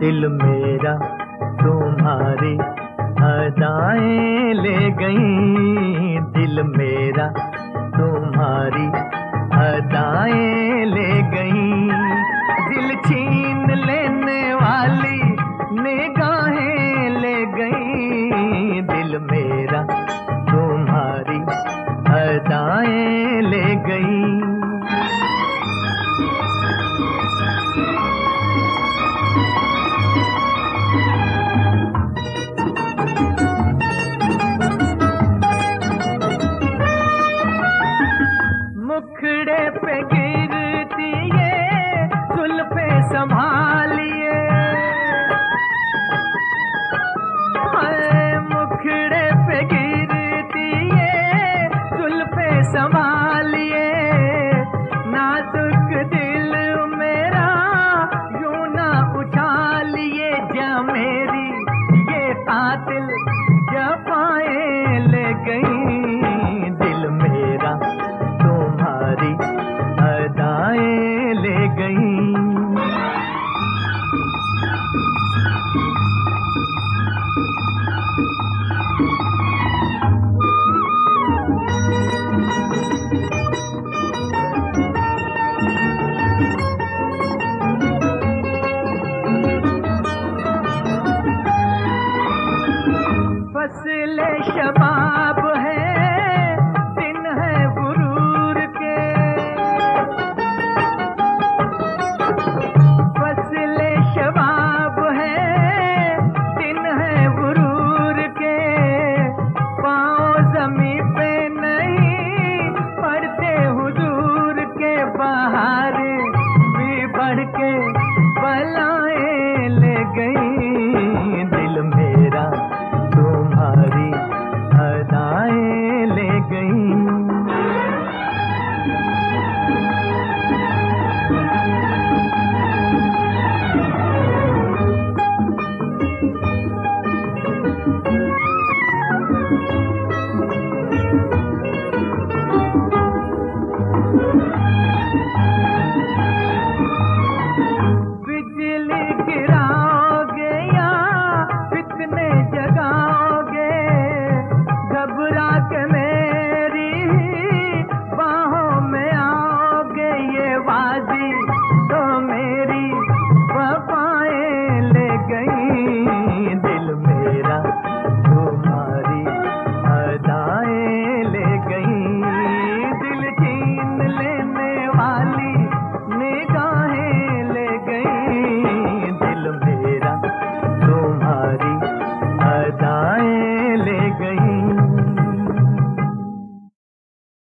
दिल मेरा तुम्हारी अदाएं ले गई, दिल मेरा तुम्हारी अदाएं ले गई। दिल छीन लेने वाली निगाहें ले गई, दिल मेरा तुम्हारी अदाएं ले गई। मुखड़े पे गिरती ये जुल्फे संभालिए, मुखड़े पे गिरती ये जुल्फे संभालिए। नाजुक दिल मेरा यूं ना उछालिए, जा मेरी ये कातिल जफाएं ले गई, दिल मेरा तुम्हारी अदाएं ले गई। फसले शबाब है, दिन है गुरूर के, फसले शबाब है, दिन है गुरूर के। पाँव ज़मीं पे नहीं पड़ते हुजूर के, बाहर भी बढ़ के बलाएं ले गई,